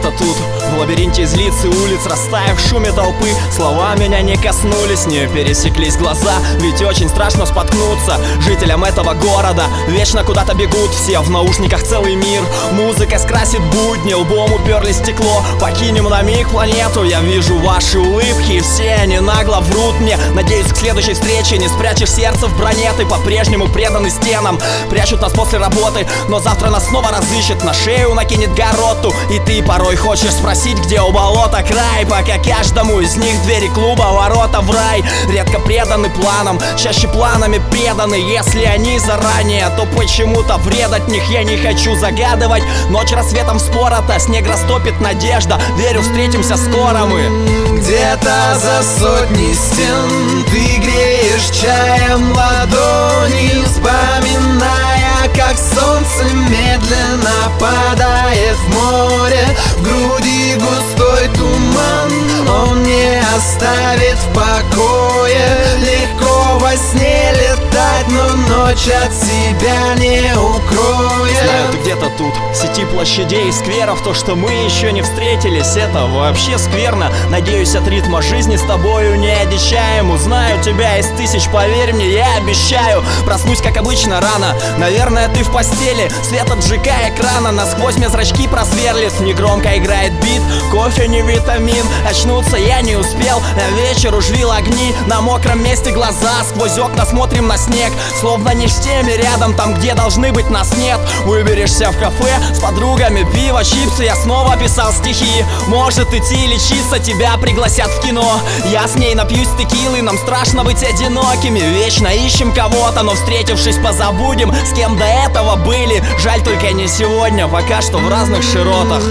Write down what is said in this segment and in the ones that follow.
где-то тут, в лабиринте из лиц и улиц, растаяв в шуме толпы. Слова меня не коснулись, не пересеклись глаза, ведь очень страшно споткнуться жителям этого города. Вечно куда-то бегут все, в наушниках целый мир. Музыка скрасит будни, лбом уперли стекло. Покинем на миг планету, я вижу ваши улыбки, и все они нагло врут мне. Надеюсь, к следующей встрече не спрячешь сердце в броне. Ты по-прежнему преданы стенам, прячут нас после работы, но завтра нас снова разыщет, на шею накинет гароту. И ты порой хочешь спросить, где у болота край, пока каждому из них двери клуба ворота в рай. Редко преданы планам, чаще планами преданы. Если они заранее, то почему-то вред от них я не хочу загадывать. Ночь рассветом спорота, снег растопит надежда. Верю, встретимся скоро мы. Где-то за сотни стен ты греешь чаем ладони, вспоминая, как солнце медленно падает в море. В груди густой туман, он не оставит в покое. Легко во сне летать, но ночь от себя не укроет. Знаю, ты где-то тут, в сети площадей и скверов. То, что мы еще не встретились, это вообще скверно. Надеюсь, от ритма жизни с тобою не одичаем. Узнаю тебя из тысяч, поверь мне, я обещаю. Проснусь, как обычно, рано. Наверное, ты в постели, свет от ЖК экрана насквозь мне зрачки просверлит. Негромко играет бит, кофе не витамин. Очнуться я не успел, на вечер ужвил огни. На мокром месте глаза, сквозь окна смотрим на снег. Словно не с теми рядом, там, где должны быть, нас нет. Выберешься в кафе с подругами, пиво, чипсы. Я снова писал стихи. Может идти лечиться, тебя пригласят в кино. Я с ней напьюсь текилы, нам страшно быть одинокими. Вечно ищем кого-то, но встретившись позабудем, с кем до этого были. Жаль, только не сегодня, пока что в разных широтах.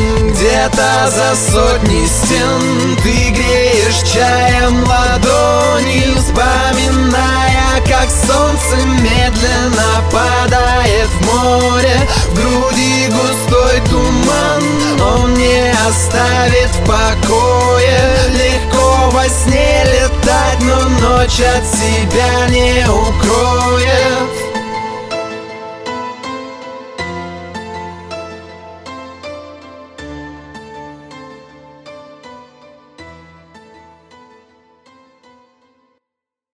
Где-то за сотни стен ты греешь чаем ладони, вспоминая, как солнце медленно падает в море. В груди густой туман, он не оставит в покое. Легко во сне летать, но ночь от себя не укроет.